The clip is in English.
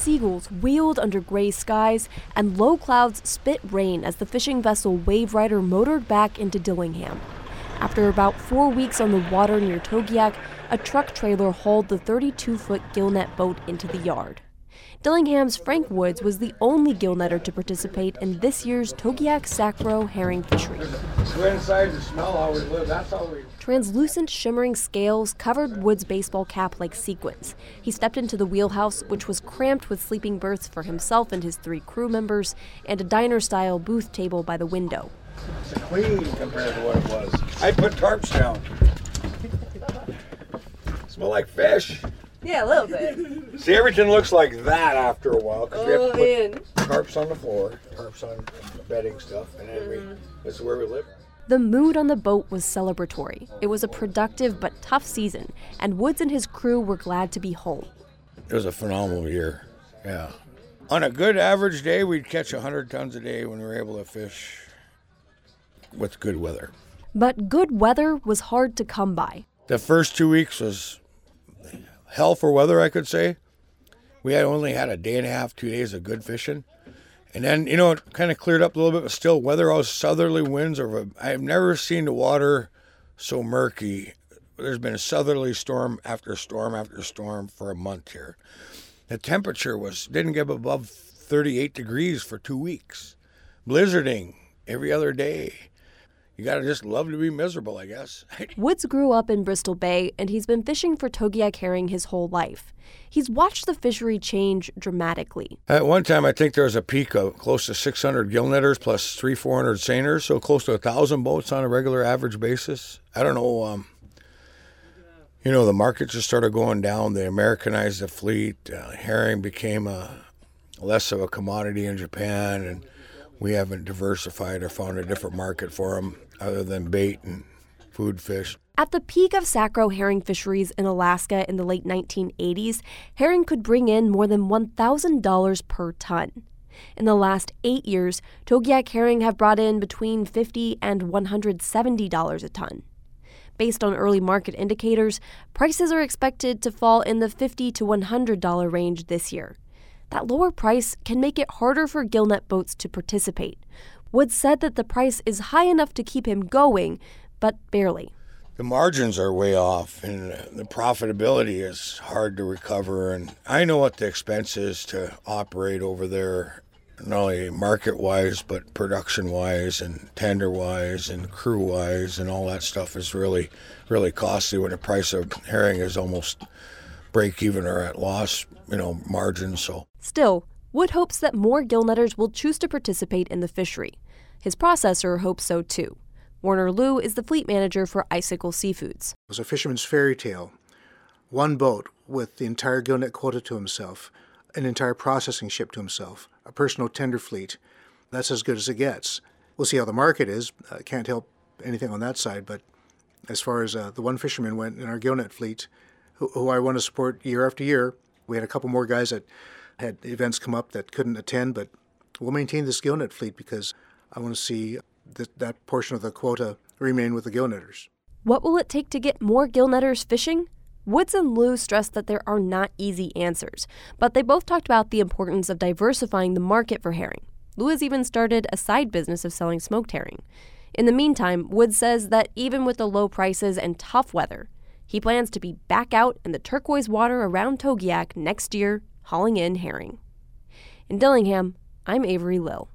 seagulls wheeled under gray skies, and low clouds spit rain as the fishing vessel Wave Rider motored back into Dillingham. After about 4 weeks on the water near Togiak, a truck trailer hauled the 32-foot gillnet boat into the yard. Dillingham's Frank Woods was the only gillnetter to participate in this year's Togiak-Sacro herring fishery. Go inside and smell how we live. That's how we... Translucent, shimmering scales covered Woods' baseball cap like sequins. He stepped into the wheelhouse, which was cramped with sleeping berths for himself and his 3 crew members, and a diner-style booth table by the window. It's clean compared to what it was. I put tarps down. Smell like fish. Yeah, a little bit. See, everything looks like that after a while because we have to put man. tarps on the floor, tarps on bedding stuff, and then this is where we live. The mood on the boat was celebratory. It was a productive but tough season, and Woods and his crew were glad to be home. It was a phenomenal year, yeah. On a good average day, we'd catch 100 tons a day when we were able to fish with good weather. But good weather was hard to come by. The first 2 weeks was hell for weather, I could say. We had only had a day and a half, 2 days of good fishing. And then, it kind of cleared up a little bit, but still weather, all southerly winds. I've never seen the water so murky. There's been a southerly storm after storm after storm for a month here. The temperature didn't get above 38 degrees for 2 weeks. Blizzarding every other day. You gotta just love to be miserable, I guess. Woods grew up in Bristol Bay, and he's been fishing for Togiak herring his whole life. He's watched the fishery change dramatically. At one time, I think there was a peak of close to 600 gillnetters plus 300-400 seiners, so close to 1,000 boats on a regular average basis. I don't know, the market just started going down. They Americanized the fleet. Herring became less of a commodity in Japan, and we haven't diversified or found a different market for them other than bait and food fish. At the peak of Sacro herring fisheries in Alaska in the late 1980s, herring could bring in more than $1,000 per ton. In the last 8 years, Togiak herring have brought in between $50 and $170 a ton. Based on early market indicators, prices are expected to fall in the $50 to $100 range this year. That lower price can make it harder for gillnet boats to participate. Woods said that the price is high enough to keep him going, but barely. The margins are way off, and the profitability is hard to recover. And I know what the expense is to operate over there, not only market-wise, but production-wise and tender-wise and crew-wise, and all that stuff is really, really costly when the price of herring is almost break-even or at loss, margin. So still, Wood hopes that more gillnetters will choose to participate in the fishery. His processor hopes so too. Warner Liu is the fleet manager for Icicle Seafoods. It was a fisherman's fairy tale. One boat with the entire gillnet quota to himself, an entire processing ship to himself, a personal tender fleet. That's as good as it gets. We'll see how the market is. Can't help anything on that side, but as far as the one fisherman went in our gillnet fleet, who I want to support year after year, we had a couple more guys that had events come up that couldn't attend, but we'll maintain this gillnet fleet because I want to see that portion of the quota remain with the gillnetters. What will it take to get more gillnetters fishing? Woods and Liu stressed that there are not easy answers, but they both talked about the importance of diversifying the market for herring. Liu has even started a side business of selling smoked herring. In the meantime, Woods says that even with the low prices and tough weather, he plans to be back out in the turquoise water around Togiak next year, hauling in herring. In Dillingham, I'm Avery Lill.